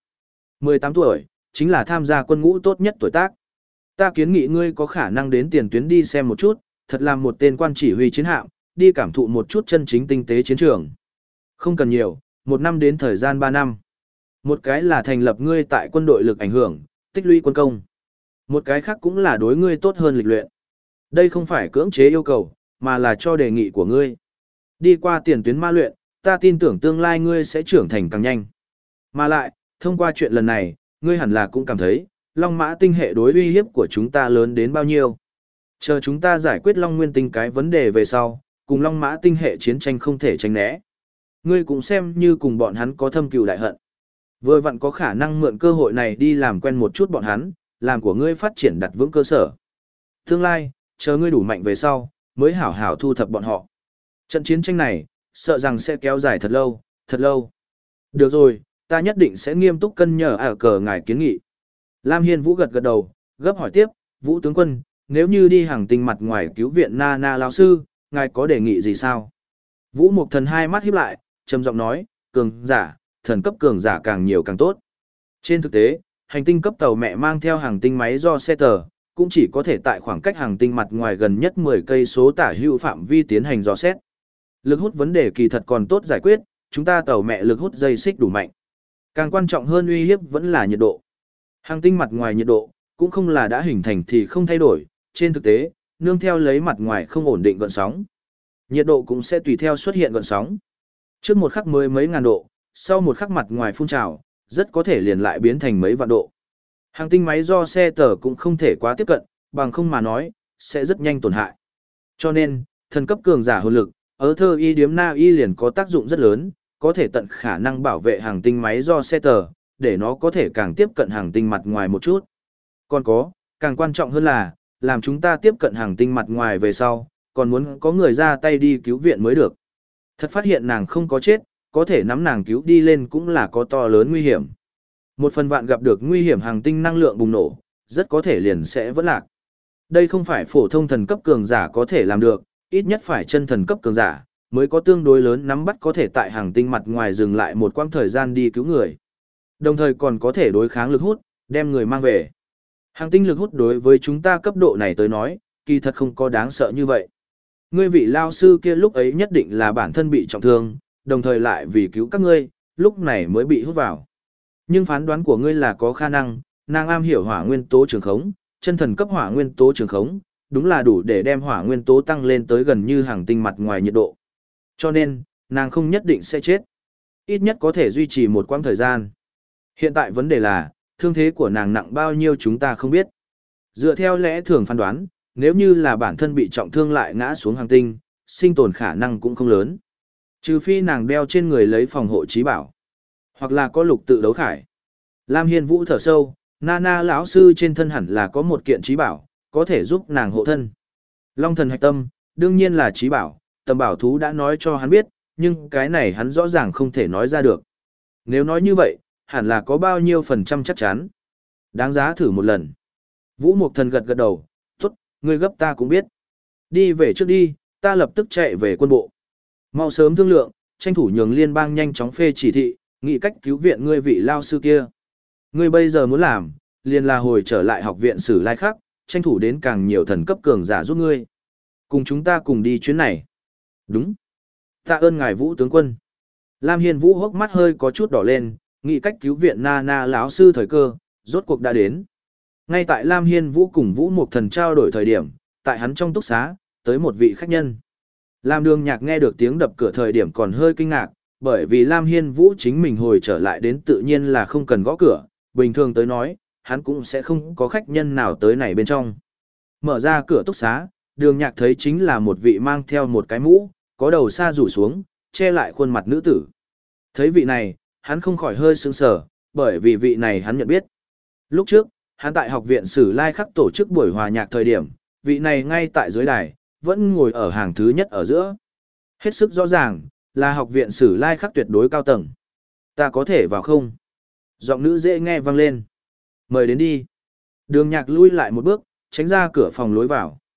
18 tuổi, chính là tham gia quân ngũ tốt nhất tuổi tác. Ta kiến nghị ngươi có khả năng đến tiền tuyến đi xem một chút, thật làm một tên quan chỉ huy chiến hạm, đi cảm thụ một chút chân chính tinh tế chiến trường. Không cần nhiều, 1 năm đến thời gian 3 năm. Một cái là thành lập ngươi tại quân đội lực ảnh hưởng, tích lũy quân công. Một cái khác cũng là đối ngươi tốt hơn lịch luyện. Đây không phải cưỡng chế yêu cầu, mà là cho đề nghị của ngươi. Đi qua tiền tuyến ma luyện, ta tin tưởng tương lai ngươi sẽ trưởng thành càng nhanh. Mà lại, thông qua chuyện lần này, ngươi hẳn là cũng cảm thấy, Long Mã tinh hệ đối uy hiếp của chúng ta lớn đến bao nhiêu. Chờ chúng ta giải quyết Long Nguyên tinh cái vấn đề về sau, cùng Long Mã tinh hệ chiến tranh không thể tránh né. Ngươi cũng xem như cùng bọn hắn có thâm cừu đại hận. Vừa vặn có khả năng mượn cơ hội này đi làm quen một chút bọn hắn, làm của ngươi phát triển đặt vững cơ sở. Tương lai, chờ ngươi đủ mạnh về sau, mới hảo hảo thu thập bọn họ. Trận chiến tranh này, sợ rằng sẽ kéo dài thật lâu, thật lâu. Được rồi, ta nhất định sẽ nghiêm túc cân nhờ ở cờ ngài kiến nghị. Lam Hiên Vũ gật gật đầu, gấp hỏi tiếp, Vũ tướng quân, nếu như đi hàng tinh mặt ngoài cứu viện Nana lão sư, ngài có đề nghị gì sao? Vũ Mộc Thần hai mắt híp lại, trầm giọng nói, cường giả, thần cấp cường giả càng nhiều càng tốt. Trên thực tế, hành tinh cấp tàu mẹ mang theo hàng tinh máy do xe tờ, cũng chỉ có thể tại khoảng cách hàng tinh mặt ngoài gần nhất 10 cây số tả hữu phạm vi tiến hành dò xét. Lực hút vấn đề kỳ thật còn tốt giải quyết, chúng ta tàu mẹ lực hút dây xích đủ mạnh. Càng quan trọng hơn uy hiếp vẫn là nhiệt độ. Hàng tinh mặt ngoài nhiệt độ, cũng không là đã hình thành thì không thay đổi, trên thực tế, nương theo lấy mặt ngoài không ổn định gợn sóng. Nhiệt độ cũng sẽ tùy theo xuất hiện gợn sóng. Trước một khắc mới mấy ngàn độ, sau một khắc mặt ngoài phun trào, rất có thể liền lại biến thành mấy vạn độ. Hàng tinh máy do xe tờ cũng không thể quá tiếp cận, bằng không mà nói, sẽ rất nhanh tổn hại. Cho nên, thần cấp cường giả hồn lực, ở thơ y điếm na y liền có tác dụng rất lớn, có thể tận khả năng bảo vệ hàng tinh máy do xe tờ, để nó có thể càng tiếp cận hàng tinh mặt ngoài một chút. Còn có, càng quan trọng hơn là, làm chúng ta tiếp cận hàng tinh mặt ngoài về sau, còn muốn có người ra tay đi cứu viện mới được. Thật phát hiện nàng không có chết, có thể nắm nàng cứu đi lên cũng là có to lớn nguy hiểm. Một phần vạn gặp được nguy hiểm hàng tinh năng lượng bùng nổ, rất có thể liền sẽ vỡ lạc. Đây không phải phổ thông thần cấp cường giả có thể làm được, ít nhất phải chân thần cấp cường giả, mới có tương đối lớn nắm bắt có thể tại hàng tinh mặt ngoài dừng lại một quãng thời gian đi cứu người. Đồng thời còn có thể đối kháng lực hút, đem người mang về. Hàng tinh lực hút đối với chúng ta cấp độ này tới nói, kỳ thật không có đáng sợ như vậy. Ngươi vị lao sư kia lúc ấy nhất định là bản thân bị trọng thương, đồng thời lại vì cứu các ngươi, lúc này mới bị hút vào. Nhưng phán đoán của ngươi là có khả năng, nàng am hiểu hỏa nguyên tố trường khống, chân thần cấp hỏa nguyên tố trường khống, đúng là đủ để đem hỏa nguyên tố tăng lên tới gần như hàng tinh mặt ngoài nhiệt độ. Cho nên, nàng không nhất định sẽ chết. Ít nhất có thể duy trì một quãng thời gian. Hiện tại vấn đề là, thương thế của nàng nặng bao nhiêu chúng ta không biết. Dựa theo lẽ thường phán đoán, nếu như là bản thân bị trọng thương lại ngã xuống hàng tinh, sinh tồn khả năng cũng không lớn. Trừ phi nàng đeo trên người lấy phòng hộ trí bảo, hoặc là có lục tự đấu khải. Lam Hiên Vũ thở sâu, Nana lão sư trên thân hẳn là có một kiện trí bảo, có thể giúp nàng hộ thân. Long thần hạch tâm, đương nhiên là trí bảo, tầm bảo thú đã nói cho hắn biết, nhưng cái này hắn rõ ràng không thể nói ra được. Nếu nói như vậy, hẳn là có bao nhiêu phần trăm chắc chắn. Đáng giá thử một lần. Vũ Mộc Thần gật gật đầu, tốt, ngươi gấp ta cũng biết. Đi về trước đi, ta lập tức chạy về quân bộ. Mau sớm thương lượng, tranh thủ nhường liên bang nhanh chóng phê chỉ thị, nghĩ cách cứu viện ngươi vị lao sư kia. Ngươi bây giờ muốn làm, liền là hồi trở lại học viện Sử Lai Khắc, tranh thủ đến càng nhiều thần cấp cường giả giúp ngươi. Cùng chúng ta cùng đi chuyến này. Đúng. Tạ ơn ngài Vũ tướng quân. Lam Hiên Vũ hốc mắt hơi có chút đỏ lên, nghĩ cách cứu viện Nana lão sư thời cơ, rốt cuộc đã đến. Ngay tại Lam Hiên Vũ cùng Vũ Mộc Thần trao đổi thời điểm, tại hắn trong túc xá, tới một vị khách nhân. Lam Đường Nhạc nghe được tiếng đập cửa thời điểm còn hơi kinh ngạc, bởi vì Lam Hiên Vũ chính mình hồi trở lại đến tự nhiên là không cần gõ cửa, bình thường tới nói, hắn cũng sẽ không có khách nhân nào tới này bên trong. Mở ra cửa túc xá, Đường Nhạc thấy chính là một vị mang theo một cái mũ, có đầu xa rủ xuống, che lại khuôn mặt nữ tử. Thấy vị này, hắn không khỏi hơi sững sờ, bởi vì vị này hắn nhận biết. Lúc trước, hắn tại học viện Sử Lai Khắc tổ chức buổi hòa nhạc thời điểm, vị này ngay tại dưới đài, vẫn ngồi ở hàng thứ nhất ở giữa. Hết sức rõ ràng, là học viện Sử Lai Khắc tuyệt đối cao tầng. Ta có thể vào không? Giọng nữ dễ nghe vang lên. Mời đến đi. Đường Nhạc lui lại một bước, tránh ra cửa phòng lối vào.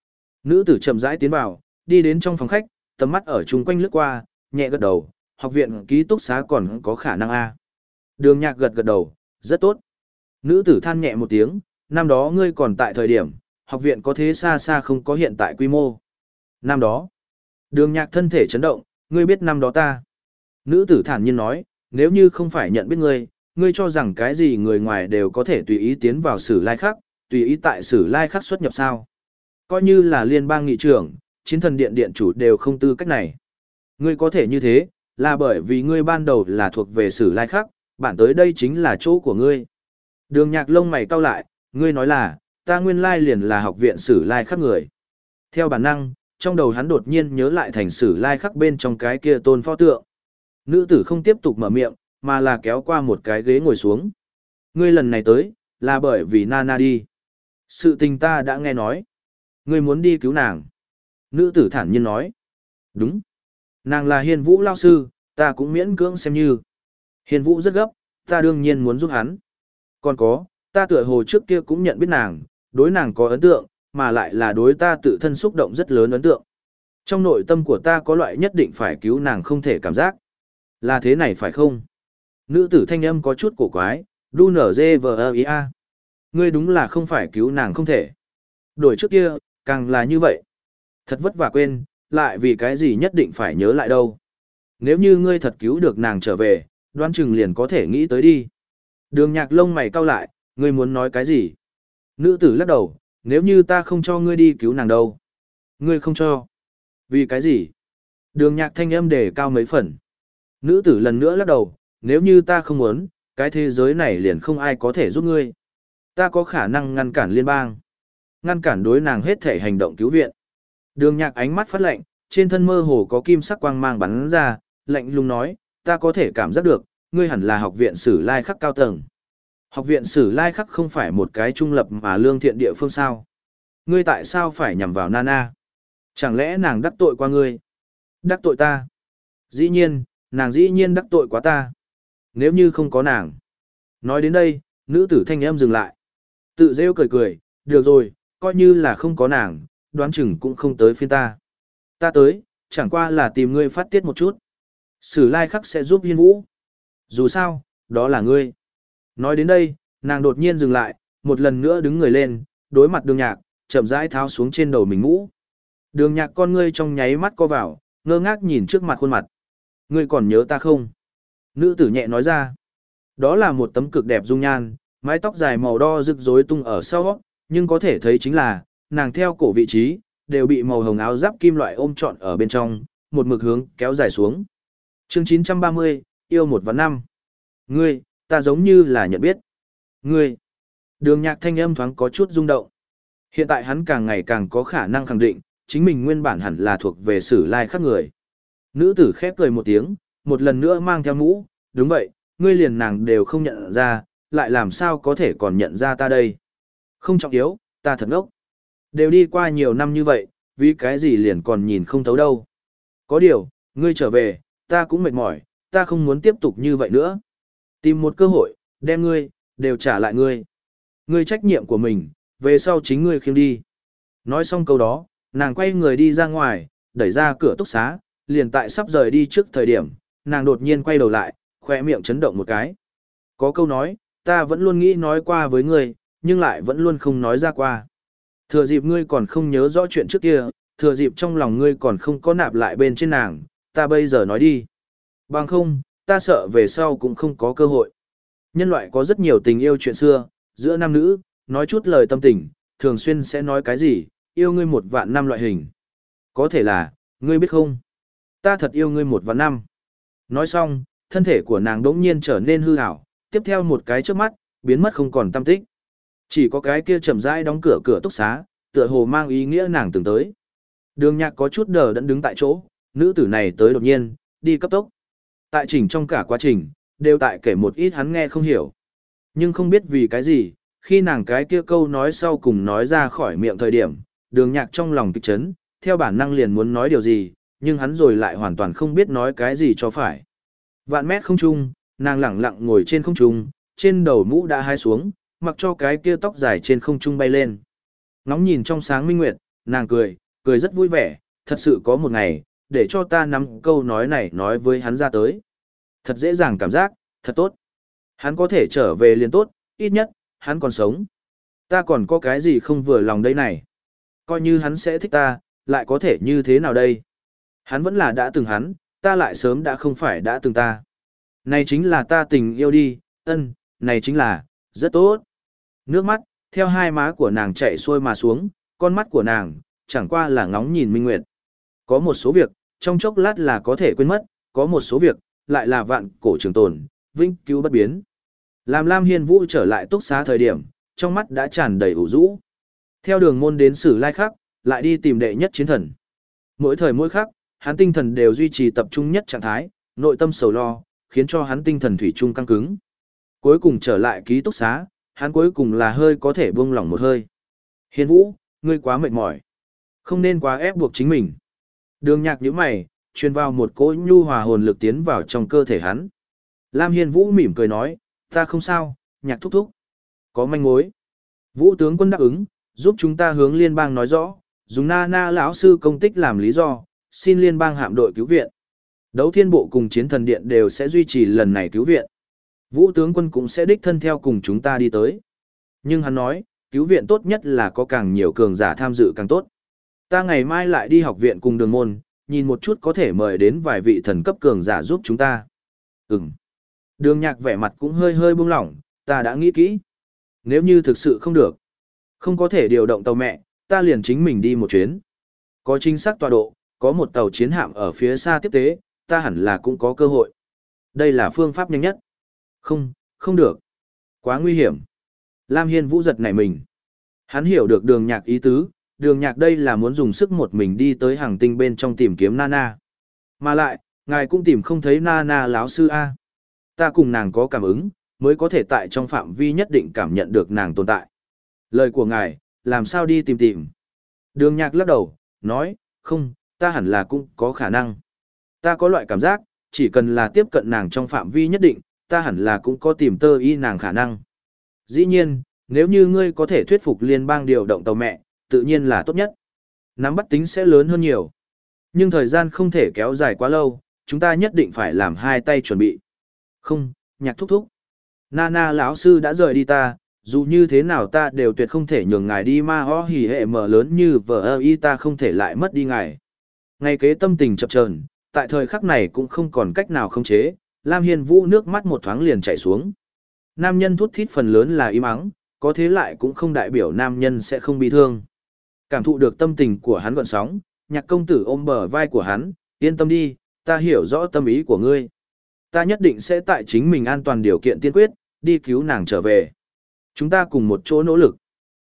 Nữ tử chậm rãi tiến vào, đi đến trong phòng khách, tầm mắt ở chung quanh lướt qua, nhẹ gật đầu, học viện ký túc xá còn có khả năng a. Đường Nhạc gật gật đầu, rất tốt. Nữ tử than nhẹ một tiếng, năm đó ngươi còn tại thời điểm, học viện có thế xa xa không có hiện tại quy mô. Năm đó, Đường Nhạc thân thể chấn động, ngươi biết năm đó ta. Nữ tử thản nhiên nói, nếu như không phải nhận biết ngươi, ngươi cho rằng cái gì người ngoài đều có thể tùy ý tiến vào Sử Lai Khắc, tùy ý tại Sử Lai Khắc xuất nhập sao. Coi như là liên bang nghị trưởng, chiến thần điện điện chủ đều không tư cách này. Ngươi có thể như thế, là bởi vì ngươi ban đầu là thuộc về Sử Lai Khắc, bản tới đây chính là chỗ của ngươi. Đường Nhạc lông mày cau lại, ngươi nói là, ta nguyên lai liền là học viện Sử Lai Khắc người. Theo bản năng, trong đầu hắn đột nhiên nhớ lại thành Sử Lai Khắc bên trong cái kia tôn pho tượng. Nữ tử không tiếp tục mở miệng, mà là kéo qua một cái ghế ngồi xuống. Ngươi lần này tới, là bởi vì Nana đi. Sự tình ta đã nghe nói. Ngươi muốn đi cứu nàng. Nữ tử thản nhiên nói. Đúng. Nàng là Hiên Vũ lao sư, ta cũng miễn cưỡng xem như. Hiên Vũ rất gấp, ta đương nhiên muốn giúp hắn. Còn có, ta tựa hồ trước kia cũng nhận biết nàng, đối nàng có ấn tượng, mà lại là đối ta tự thân xúc động rất lớn ấn tượng. Trong nội tâm của ta có loại nhất định phải cứu nàng không thể cảm giác. Là thế này phải không? Nữ tử thanh âm có chút cổ quái, đu nở dê vờ ia. Ngươi đúng là không phải cứu nàng không thể. Đổi trước kia, càng là như vậy. Thật vất vả quên, lại vì cái gì nhất định phải nhớ lại đâu. Nếu như ngươi thật cứu được nàng trở về, đoán chừng liền có thể nghĩ tới đi. Đường Nhạc lông mày cau lại, ngươi muốn nói cái gì? Nữ tử lắc đầu, nếu như ta không cho ngươi đi cứu nàng đâu. Ngươi không cho. Vì cái gì? Đường Nhạc thanh âm đề cao mấy phần. Nữ tử lần nữa lắc đầu, nếu như ta không muốn, cái thế giới này liền không ai có thể giúp ngươi. Ta có khả năng ngăn cản liên bang. Ngăn cản đối nàng hết thể hành động cứu viện. Đường Nhạc ánh mắt phát lạnh, trên thân mơ hồ có kim sắc quang mang bắn ra, lạnh lùng nói, ta có thể cảm giác được, ngươi hẳn là học viện Sử Lai Khắc cao tầng. Học viện Sử Lai Khắc không phải một cái trung lập mà lương thiện địa phương sao. Ngươi tại sao phải nhằm vào Nana? Chẳng lẽ nàng đắc tội qua ngươi? Đắc tội ta? Dĩ nhiên, nàng dĩ nhiên đắc tội quá ta. Nếu như không có nàng. Nói đến đây, nữ tử thanh em dừng lại. Tự rêu cười cười, được rồi, coi như là không có nàng, đoán chừng cũng không tới phiên ta. Ta tới, chẳng qua là tìm ngươi phát tiết một chút. Sử Lai Khắc sẽ giúp Hiên Vũ. Dù sao, đó là ngươi. Nói đến đây, nàng đột nhiên dừng lại, một lần nữa đứng người lên, đối mặt Đường Nhạc, chậm rãi tháo xuống trên đầu mình mũ. Đường Nhạc con ngươi trong nháy mắt co vào, ngơ ngác nhìn trước mặt khuôn mặt. Ngươi còn nhớ ta không? Nữ tử nhẹ nói ra. Đó là một tấm cực đẹp dung nhan, mái tóc dài màu đo rực rối tung ở sau, nhưng có thể thấy chính là, nàng theo cổ vị trí, đều bị màu hồng áo giáp kim loại ôm trọn ở bên trong, một mực hướng kéo dài xuống. Chương 930, yêu một và năm. Ngươi, ta giống như là nhận biết. Ngươi. Đường Nhạc thanh âm thoáng có chút rung động. Hiện tại hắn càng ngày càng có khả năng khẳng định, chính mình nguyên bản hẳn là thuộc về Sử Lai Khắc người. Nữ tử khép cười một tiếng, một lần nữa mang theo mũ, đúng vậy, ngươi liền nàng đều không nhận ra, lại làm sao có thể còn nhận ra ta đây. Không trọng yếu, ta thật ngốc. Đều đi qua nhiều năm như vậy, vì cái gì liền còn nhìn không thấu đâu. Có điều, ngươi trở về, ta cũng mệt mỏi, ta không muốn tiếp tục như vậy nữa. Tìm một cơ hội, đem ngươi, đều trả lại ngươi. Ngươi trách nhiệm của mình, về sau chính ngươi khiêng đi. Nói xong câu đó, nàng quay người đi ra ngoài, đẩy ra cửa túc xá, liền tại sắp rời đi trước thời điểm, nàng đột nhiên quay đầu lại, khoe miệng chấn động một cái. Có câu nói, ta vẫn luôn nghĩ nói qua với ngươi, nhưng lại vẫn luôn không nói ra qua. Thừa dịp ngươi còn không nhớ rõ chuyện trước kia, thừa dịp trong lòng ngươi còn không có nạp lại bên trên nàng, ta bây giờ nói đi. Bằng không, ta sợ về sau cũng không có cơ hội. Nhân loại có rất nhiều tình yêu chuyện xưa, giữa nam nữ, nói chút lời tâm tình, thường xuyên sẽ nói cái gì, yêu ngươi 1.000.000 loại hình. Có thể là, ngươi biết không? Ta thật yêu ngươi 1.000.000. Nói xong, thân thể của nàng đỗng nhiên trở nên hư ảo, tiếp theo một cái chớp mắt, biến mất không còn tăm tích. Chỉ có cái kia chậm rãi đóng cửa cửa túc xá, tựa hồ mang ý nghĩa nàng từng tới. Đường Nhạc có chút đờ đẫn đứng tại chỗ, nữ tử này tới đột nhiên, đi cấp tốc. Tại chỉnh trong cả quá trình, đều tại kể một ít hắn nghe không hiểu. Nhưng không biết vì cái gì, khi nàng cái kia câu nói sau cùng nói ra khỏi miệng thời điểm, Đường Nhạc trong lòng kịch chấn, theo bản năng liền muốn nói điều gì, nhưng hắn rồi lại hoàn toàn không biết nói cái gì cho phải. Vạn mét không trung, nàng lẳng lặng ngồi trên không trung, trên đầu mũ đã hai xuống, mặc cho cái kia tóc dài trên không trung bay lên. Ngóng nhìn trong sáng minh nguyệt, nàng cười, cười rất vui vẻ, thật sự có một ngày, để cho ta nắm câu nói này nói với hắn ra tới. Thật dễ dàng cảm giác, thật tốt. Hắn có thể trở về liền tốt, ít nhất, hắn còn sống. Ta còn có cái gì không vừa lòng đây này. Coi như hắn sẽ thích ta, lại có thể như thế nào đây? Hắn vẫn là đã từng hắn, ta lại sớm đã không phải đã từng ta. Này chính là ta tình yêu đi, này chính là, rất tốt. Nước mắt, theo hai má của nàng chạy xuôi mà xuống, con mắt của nàng, chẳng qua là ngóng nhìn Minh Nguyệt. Có một số việc, trong chốc lát là có thể quên mất, có một số việc, lại là vạn cổ trường tồn, vĩnh cứu bất biến. Làm Lam Hiên Vũ trở lại túc xá thời điểm, trong mắt đã tràn đầy ủ rũ. Theo đường môn đến Sử Lai Khắc, lại đi tìm đệ nhất chiến thần. Mỗi thời mỗi khắc, hắn tinh thần đều duy trì tập trung nhất trạng thái, nội tâm sầu lo, khiến cho hắn tinh thần thủy chung căng cứng. Cuối cùng trở lại ký túc xá, hắn cuối cùng là hơi có thể buông lỏng một hơi. Hiên Vũ, ngươi quá mệt mỏi. Không nên quá ép buộc chính mình. Đường Nhạc nhíu mày, truyền vào một cỗ nhu hòa hồn lực tiến vào trong cơ thể hắn. Lam Hiên Vũ mỉm cười nói, ta không sao, Nhạc thúc thúc. Có manh mối. Vũ tướng quân đáp ứng, giúp chúng ta hướng liên bang nói rõ, dùng Na lão sư công tích làm lý do, xin liên bang hạm đội cứu viện. Đấu Thiên Bộ cùng Chiến Thần Điện đều sẽ duy trì lần này cứu viện. Vũ tướng quân cũng sẽ đích thân theo cùng chúng ta đi tới. Nhưng hắn nói, cứu viện tốt nhất là có càng nhiều cường giả tham dự càng tốt. Ta ngày mai lại đi học viện cùng đường môn, nhìn một chút có thể mời đến vài vị thần cấp cường giả giúp chúng ta. Ừm. Đường Nhạc vẻ mặt cũng hơi hơi buông lỏng, ta đã nghĩ kỹ. Nếu như thực sự không được, không có thể điều động tàu mẹ, ta liền chính mình đi một chuyến. Có chính xác tọa độ, có một tàu chiến hạm ở phía xa tiếp tế, ta hẳn là cũng có cơ hội. Đây là phương pháp nhanh nhất. Không được. Quá nguy hiểm. Lam Hiên Vũ giật nảy mình. Hắn hiểu được Đường Nhạc ý tứ, Đường Nhạc đây là muốn dùng sức một mình đi tới hàng tinh bên trong tìm kiếm Nana. Mà lại, ngài cũng tìm không thấy Nana lão sư A. Ta cùng nàng có cảm ứng, mới có thể tại trong phạm vi nhất định cảm nhận được nàng tồn tại. Lời của ngài, làm sao đi tìm. Đường Nhạc lắc đầu, nói, không, ta hẳn là cũng có khả năng. Ta có loại cảm giác, chỉ cần là tiếp cận nàng trong phạm vi nhất định, ta hẳn là cũng có tìm tơ y nàng khả năng. Dĩ nhiên, nếu như ngươi có thể thuyết phục liên bang điều động tàu mẹ, tự nhiên là tốt nhất. Nắm bắt tính sẽ lớn hơn nhiều. Nhưng thời gian không thể kéo dài quá lâu, chúng ta nhất định phải làm hai tay chuẩn bị. Không, Nhạc thúc thúc. Nana lão sư đã rời đi ta, dù như thế nào ta đều tuyệt không thể nhường ngài đi ma ho hỉ hệ mở lớn như vợ y ta không thể lại mất đi ngài. Ngay kế tâm tình chập chờn, tại thời khắc này cũng không còn cách nào khống chế, Lam Hiên Vũ nước mắt một thoáng liền chảy xuống. Nam nhân thút thít phần lớn là im ắng, có thế lại cũng không đại biểu nam nhân sẽ không bị thương. Cảm thụ được tâm tình của hắn gợn sóng, Nhạc công tử ôm bờ vai của hắn, yên tâm đi, ta hiểu rõ tâm ý của ngươi. Ta nhất định sẽ tại chính mình an toàn điều kiện tiên quyết, đi cứu nàng trở về. Chúng ta cùng một chỗ nỗ lực.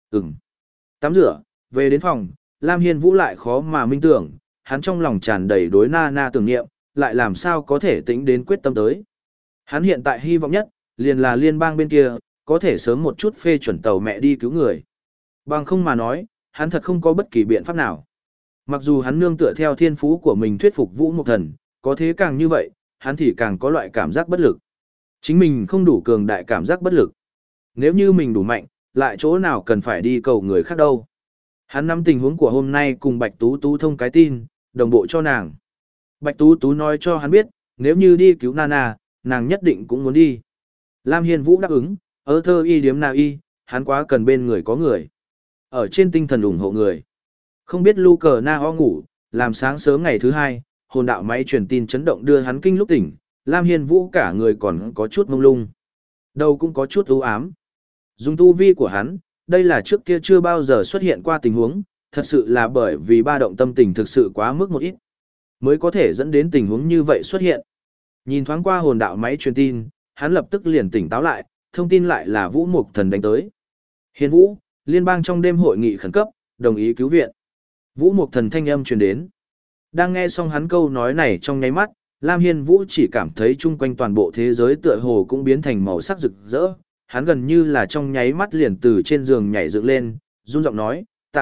Tắm rửa, về đến phòng, Lam Hiên Vũ lại khó mà minh tưởng, hắn trong lòng tràn đầy đối Nana tưởng niệm, lại làm sao có thể tính đến quyết tâm tới. Hắn hiện tại hy vọng nhất, liền là liên bang bên kia, có thể sớm một chút phê chuẩn tàu mẹ đi cứu người. Bằng không mà nói, hắn thật không có bất kỳ biện pháp nào. Mặc dù hắn nương tựa theo thiên phú của mình thuyết phục Vũ Mộc Thần, có thế càng như vậy, hắn thì càng có loại cảm giác bất lực. Chính mình không đủ cường đại cảm giác bất lực. Nếu như mình đủ mạnh, lại chỗ nào cần phải đi cầu người khác đâu. Hắn nắm tình huống của hôm nay cùng Bạch Tú Tú thông cái tin, đồng bộ cho nàng. Bạch Tú Tú nói cho hắn biết, nếu như đi cứu Nana, nàng nhất định cũng muốn đi. Lam Hiên Vũ đáp ứng, ở thơ y điếm nào y, hắn quá cần bên người có người. Ở trên tinh thần ủng hộ người. Không biết lu cờ na ho ngủ, làm sáng sớm ngày thứ hai, hồn đạo máy truyền tin chấn động đưa hắn kinh lúc tỉnh, Lam Hiên Vũ cả người còn có chút mông lung. Đầu cũng có chút u ám. Dùng tu vi của hắn, đây là trước kia chưa bao giờ xuất hiện qua tình huống, thật sự là bởi vì ba động tâm tình thực sự quá mức một ít, mới có thể dẫn đến tình huống như vậy xuất hiện. Nhìn thoáng qua hồn đạo máy truyền tin, hắn lập tức liền tỉnh táo lại, thông tin lại là Vũ Mộc Thần đánh tới. Hiên Vũ, liên bang trong đêm hội nghị khẩn cấp, đồng ý cứu viện. Vũ Mộc Thần thanh âm truyền đến. Đang nghe xong hắn câu nói này trong nháy mắt, Lam Hiên Vũ chỉ cảm thấy chung quanh toàn bộ thế giới tựa hồ cũng biến thành màu sắc rực rỡ. Hắn gần như là trong nháy mắt liền từ trên giường nhảy dựng lên, run giọng nói, tạ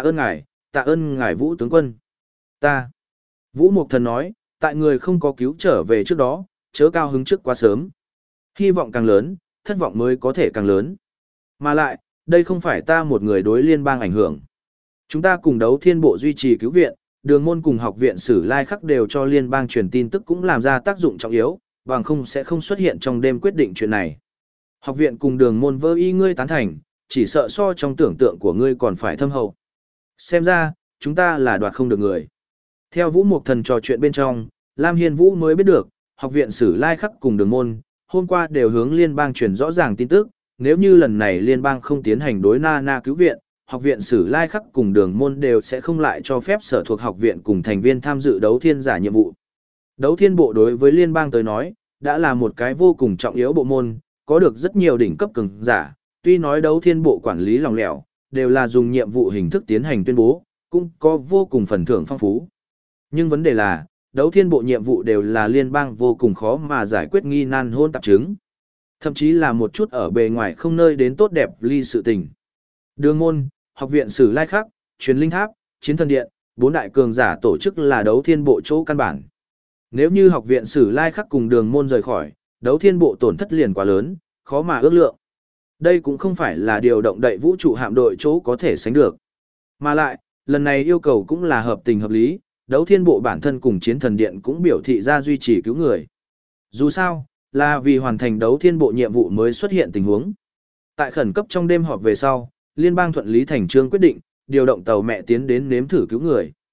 ơn ngài Vũ tướng quân. Ta. Vũ Mộc Thần nói, tại người không có cứu trở về trước đó, chớ cao hứng trước quá sớm. Hy vọng càng lớn, thất vọng mới có thể càng lớn. Mà lại, đây không phải ta một người đối liên bang ảnh hưởng. Chúng ta cùng Đấu Thiên Bộ duy trì cứu viện, Đường môn cùng học viện Sử Lai Khắc đều cho liên bang truyền tin tức cũng làm ra tác dụng trọng yếu, bằng không sẽ không xuất hiện trong đêm quyết định chuyện này. Học viện cùng đường môn vơ y ngươi tán thành, chỉ sợ so trong tưởng tượng của ngươi còn phải thâm hậu. Xem ra, chúng ta là đoạt không được người. Theo Vũ Mộc Thần trò chuyện bên trong, Lam Hiên Vũ mới biết được, học viện Sử Lai Khắc cùng đường môn, hôm qua đều hướng liên bang truyền rõ ràng tin tức, nếu như lần này liên bang không tiến hành đối Nana cứu viện, học viện Sử Lai Khắc cùng đường môn đều sẽ không lại cho phép sở thuộc học viện cùng thành viên tham dự đấu thiên giả nhiệm vụ. Đấu thiên bộ đối với liên bang tới nói, đã là một cái vô cùng trọng yếu bộ môn, có được rất nhiều đỉnh cấp cường giả, tuy nói đấu thiên bộ quản lý lòng lẻo, đều là dùng nhiệm vụ hình thức tiến hành tuyên bố, cũng có vô cùng phần thưởng phong phú. Nhưng vấn đề là, đấu thiên bộ nhiệm vụ đều là liên bang vô cùng khó mà giải quyết nghi nan hôn tạp chứng. Thậm chí là một chút ở bề ngoài không nơi đến tốt đẹp ly sự tình. Đường môn, học viện Sử Lai Khắc, truyền linh tháp, chiến thần điện, 4 đại cường giả tổ chức là đấu thiên bộ chỗ căn bản. Nếu như học viện Sử Lai Khắc cùng đường môn rời khỏi, đấu thiên bộ tổn thất liền quá lớn, khó mà ước lượng. Đây cũng không phải là điều động đậy vũ trụ hạm đội chỗ có thể sánh được. Mà lại, lần này yêu cầu cũng là hợp tình hợp lý, đấu thiên bộ bản thân cùng chiến thần điện cũng biểu thị ra duy trì cứu người. Dù sao, là vì hoàn thành đấu thiên bộ nhiệm vụ mới xuất hiện tình huống. Tại khẩn cấp trong đêm họp về sau, liên bang thuận lý thành trương quyết định, điều động tàu mẹ tiến đến nếm thử cứu người.